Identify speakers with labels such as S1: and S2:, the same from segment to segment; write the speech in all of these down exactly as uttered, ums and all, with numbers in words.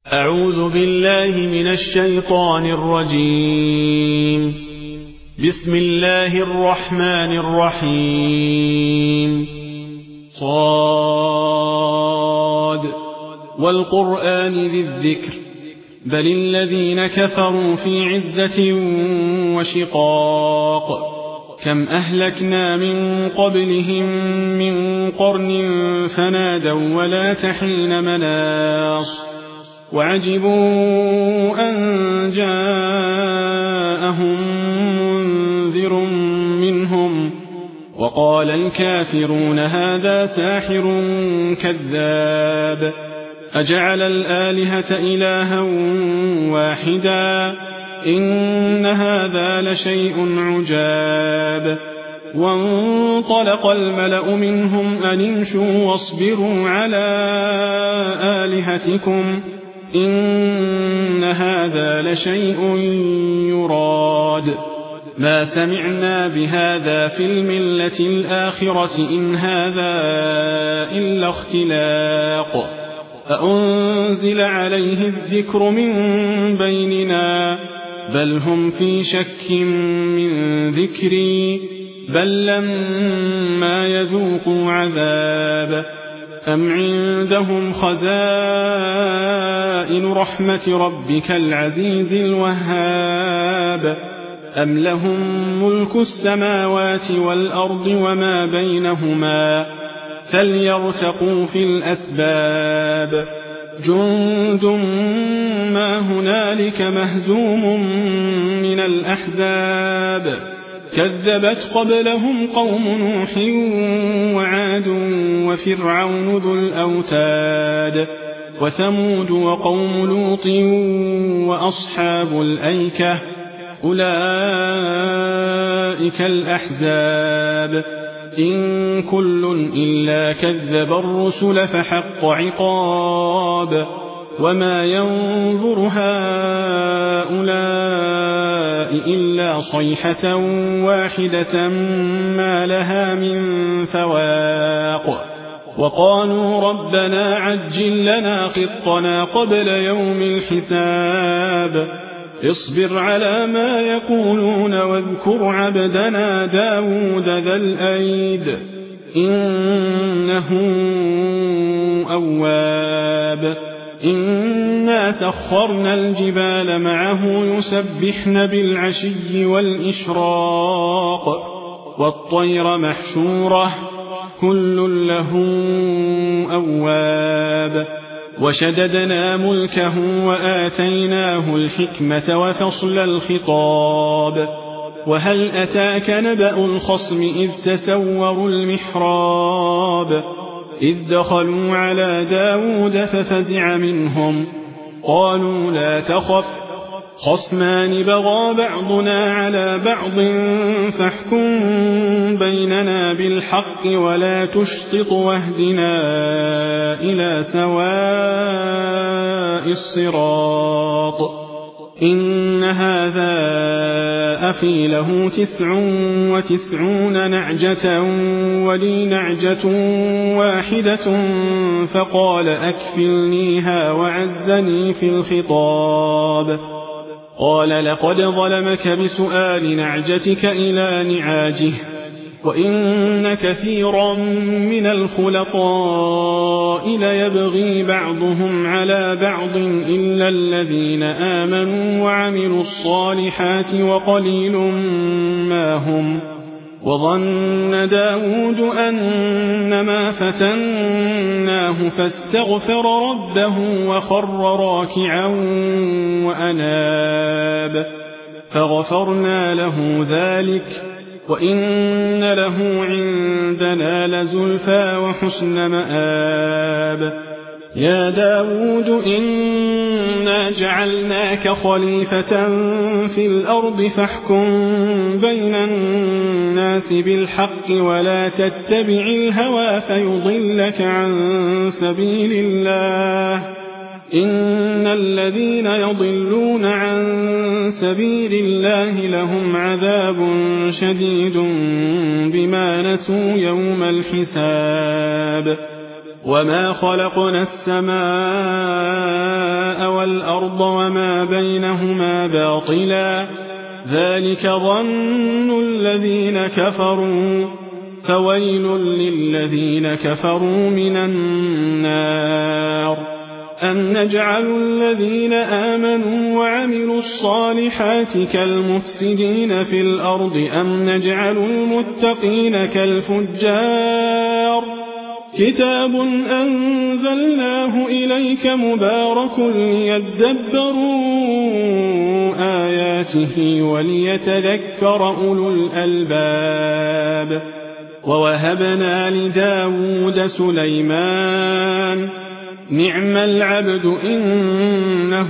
S1: أعوذ بالله من الشيطان الرجيم. بسم الله الرحمن الرحيم. صاد والقرآن ذي الذكر بل الذين كفروا في عزة وشقاق كم أهلكنا من قبلهم من قرن فنادوا ولا تحين مناص وعجبوا أن جاءهم منذر منهم وقال الكافرون هذا ساحر كذاب أجعل الآلهة إلها واحدا إن هذا لشيء عجاب. وانطلق الملأ منهم أن امشوا واصبروا على آلهتكم إن هذا لشيء يراد ما سمعنا بهذا في الملة الآخرة إن هذا إلا اختلاق أأنزل عليه الذكر من بيننا بل هم في شك من ذكري بل لما يذوقوا عذاب أم عندهم خزائن رحمة ربك العزيز الوهاب أم لهم ملك السماوات والأرض وما بينهما فليرتقوا في الأسباب جند ما هنالك مهزوم من الأحزاب كذبت قبلهم قوم نوح وعاد وفرعون ذو الأوتاد وثمود وقوم لوط وأصحاب الأيكة أولئك الأحزاب إن كل إلا كذب الرسل فحق عقاب وما ينظر هؤلاء إلا صيحة واحدة ما لها من فواق وقالوا ربنا عجل لنا قطنا قبل يوم الحساب اصبر على ما يقولون واذكر عبدنا داود ذا الأيد إنه أواب إنا سخرنا الجبال معه يسبحن بالعشي والإشراق والطير محشورة كل له أواب وشددنا ملكه وآتيناه الحكمة وفصل الخطاب وهل أتاك نبأ الخصم إذ تسوروا المحراب إذ دخلوا على داود ففزع منهم قالوا لا تخف خصمان بغى بعضنا على بعض فاحكم بيننا بالحق ولا تشطط واهدنا إلى سواء الصراط إن هذا أخي له تسع وتسعون نعجة ولي نعجة واحدة فقال أكفلنيها وعزني في الخطاب قال لقد ظلمك بسؤال نعجتك إلى نعاجه وإن كثيرا من الخلطاء ليبغي بعضهم على بعض إلا الذين آمنوا وعملوا الصالحات وقليل ما هم وظن داود أنما فتناه فاستغفر ربه وخر راكعا وأناب فغفرنا له ذلك وإن له عندنا لزلفى وحسن مآب يا داود إنا جعلناك خليفة في الأرض فاحكم بين الناس بالحق ولا تتبع الهوى فيضلك عن سبيل الله إن الذين يضلون عن سبيل الله لهم عذاب شديد بما نسوا يوم الحساب وما خلقنا السماء والأرض وما بينهما باطلا ذلك ظن الذين كفروا فويل للذين كفروا من النار أم نجعل الذين آمنوا وعملوا الصالحات كالمفسدين في الأرض أم نجعل المتقين كالفجار كتاب أنزلناه إليك مبارك ليدبروا آياته وليتذكر أولو الألباب ووهبنا لداود سليمان نعم العبد إنه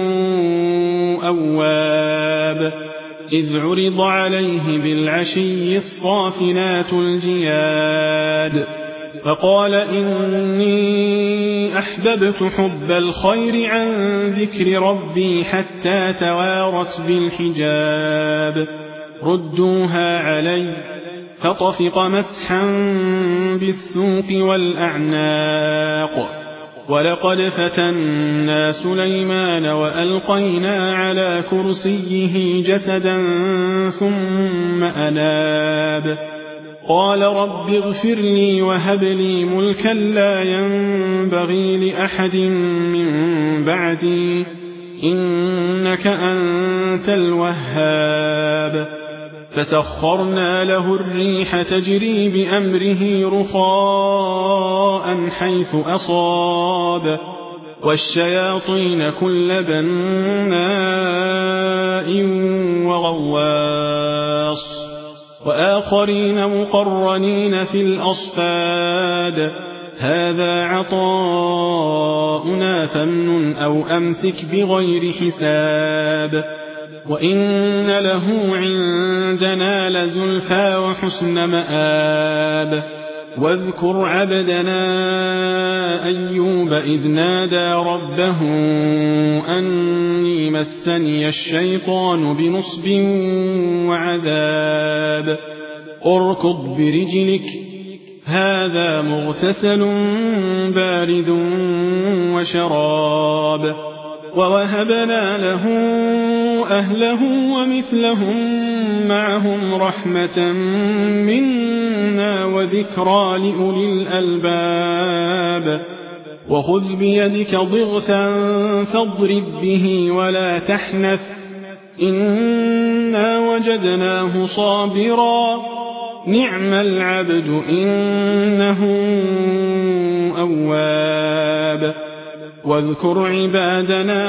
S1: أواب إذ عرض عليه بالعشي الصافنات الجياد فقال إني أحببت حب الخير عن ذكر ربي حتى توارت بالحجاب ردوها علي فطفق مسحا بالسوق والأعناق ولقد فتنا سليمان وألقينا على كرسيه جسدا ثم أناب قال رب اغفر لي وهب لي ملكا لا ينبغي لأحد من بعدي إنك أنت الوهاب فسخرنا له الريح تجري بأمره رخاء حيث أصاب والشياطين كل بناء وغواص وآخرين مقرنين في الأصفاد هذا عطاؤنا فامنن أو أمسك بغير حساب وإن له عندنا لزلفى وحسن مآب واذكر عبدنا أيوب إذ نادى ربه أني مسني الشيطان بنصب وعذاب اركض برجلك هذا مغتسل بارد وشراب ووهبنا له أهله ومثلهم معهم رحمة منا وذكرى لأولي الألباب وخذ بيدك ضغثا فاضرب به ولا تحنث إنا وجدناه صابرا نعم العبد إنه أواب واذكر عبادنا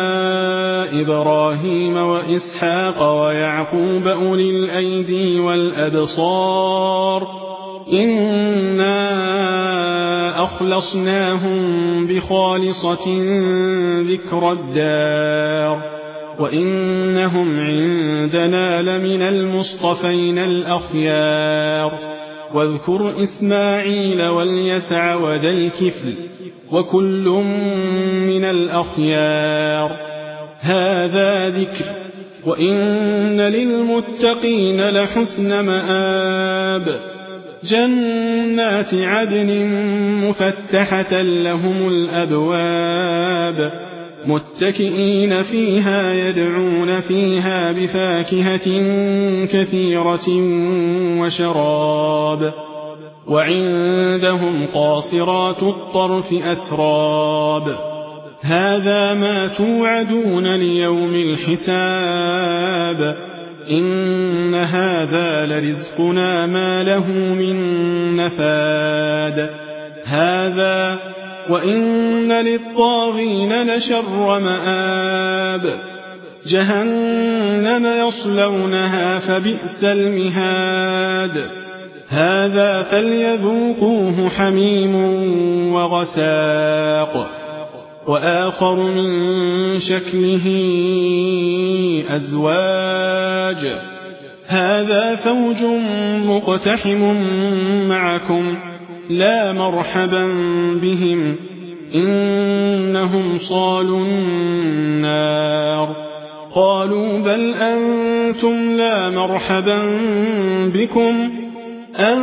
S1: إبراهيم وإسحاق ويعقوب أولي الأيدي والأبصار إنا أخلصناهم بخالصة ذكر الدار وإنهم عندنا لمن المصطفين الأخيار واذكر إسماعيل واليسع وذا الكفل وكل من الأخيار هذا ذكر وإن للمتقين لحسن مآب جنات عدن مفتحة لهم الأبواب متكئين فيها يدعون فيها بفاكهة كثيرة وشراب وعندهم قاصرات الطرف أتراب هذا ما توعدون ليوم الحساب إن هذا لرزقنا ما له من نفاد هذا وإن للطاغين لشر مآب جهنم يصلونها فبئس المهاد هذا فليذوقوه حميم وغساق وآخر من شكله أزواج هذا فوج مقتحم معكم لا مرحبا بهم إنهم صالوا النار قالوا بل أنتم لا مرحبا بكم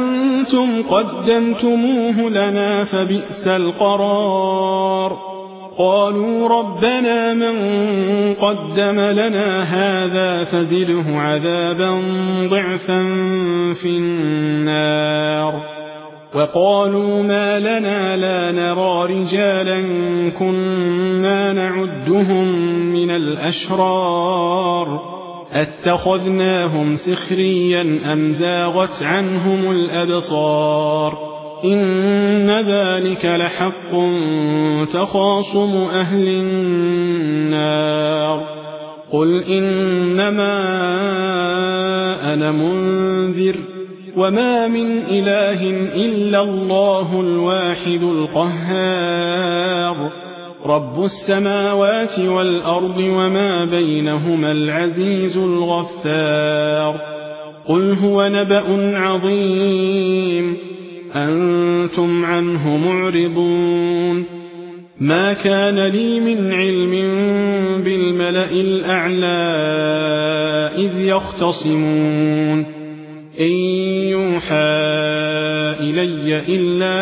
S1: أنتم قدمتموه لنا فبئس القرار قالوا ربنا من قدم لنا هذا فزده عذابا ضعفا في النار وقالوا ما لنا لا نرى رجالا كنا نعدهم من الأشرار أتخذناهم سخريا أم زاغت عنهم الأبصار إن ذلك لحق تخاصم أهل النار قل إنما أنا منذر وما من إله إلا الله الواحد القهار رب السماوات والأرض وما بينهما العزيز الغفار قل هو نبأ عظيم أنتم عنه معرضون ما كان لي من علم بالملأ الأعلى إذ يختصمون إن يوحى إلي إلا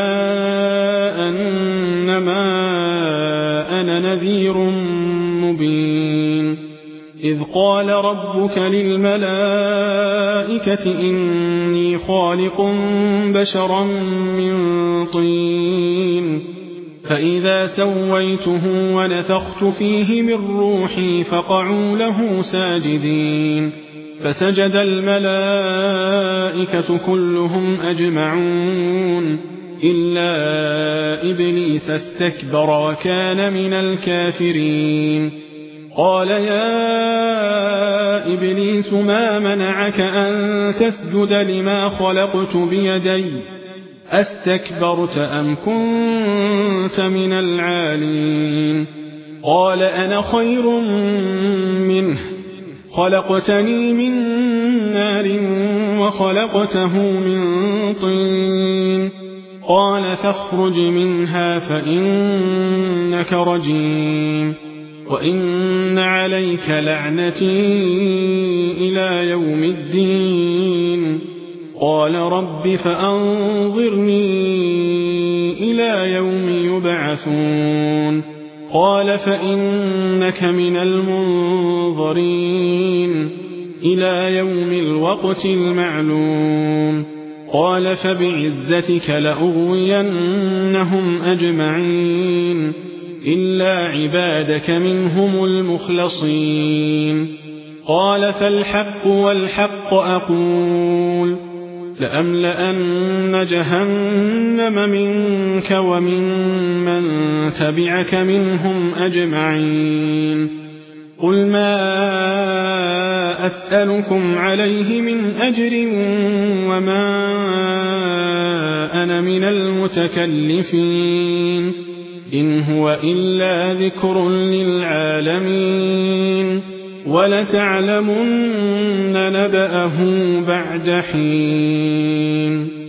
S1: أنما أنا نذير مبين إذ قال ربك للملائكة إني خالق بشرا من طين فإذا سويته ونفخت فيه من روحي فقعوا له ساجدين فسجد الملائكة كلهم أجمعون إلا إبليس استكبر وكان من الكافرين قال يا إبليس ما منعك أن تسجد لما خلقت بيدي أستكبرت أم كنت من العالين قال أنا خير منه خلقتني من نار وخلقته من طين قال فاخرج منها فإنك رجيم وإن عليك لعنتي إلى يوم الدين قال رب فأنظرني إلى يوم يبعثون قال فإنك من المنظرين إلى يوم الوقت المعلوم قال فبعزتك لأغوينهم أجمعين إلا عبادك منهم المخلصين قال فالحق والحق أقول لأملأن جهنم منك ومن من تبعك منهم أجمعين قل ما أسألكم عليه من أجر وما أنا من المتكلفين إن هو إلا ذكر للعالمين ولتعلمن نبأه بعد حين